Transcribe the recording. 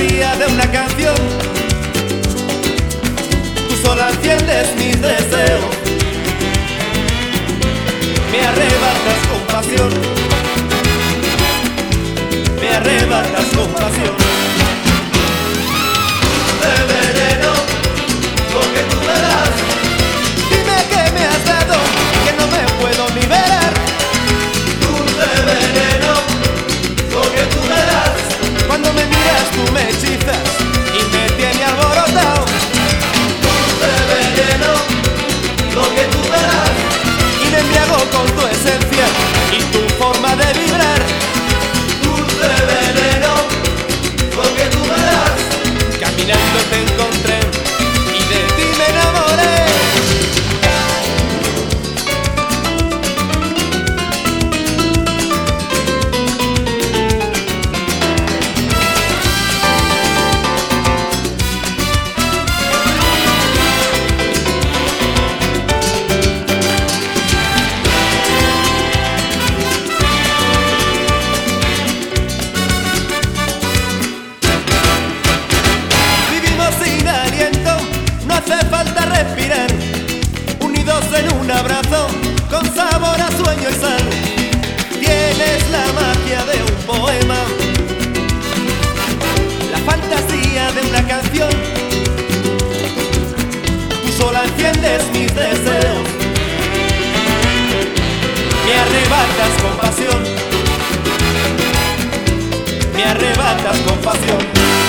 fantasía de una canción. Tú sola enciendes mis deseos, me arrebatas con pasión, me arrebatas con pasión. De veneno, lo que tú me das. Dime que me has dado, que no me puedo liberar. Dulce veneno, lo que tú me das. Cuando me miras tú me hechizas y me tiene alborotado. Dulce veneno, lo que tú me das. Y me embriago con tu esencia y tu forma de vibrar. Dulce veneno, lo que tú me das. Caminando te encontré y de ti me enamoré. Respirar, unidos en un abrazo, con sabor a sueño y sal. Tienes la magia de un poema, la fantasía de una canción. Tú sola enciendes mis deseos, me arrebatas con pasión, me arrebatas con pasión.